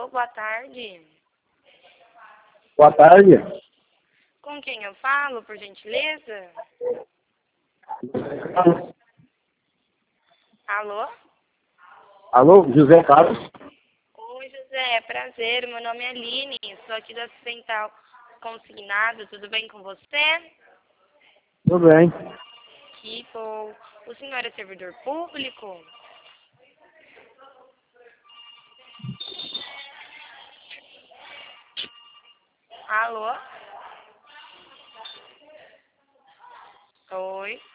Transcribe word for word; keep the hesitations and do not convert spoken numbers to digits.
Alô, boa tarde. Boa tarde. Com quem eu falo, por gentileza? Alô? Alô, José Carlos? Oi, José, prazer. Meu nome é Aline, sou aqui da Central Consignado. Tudo bem com você? Tudo bem. Que bom. O senhor é servidor público? Alô? Oi?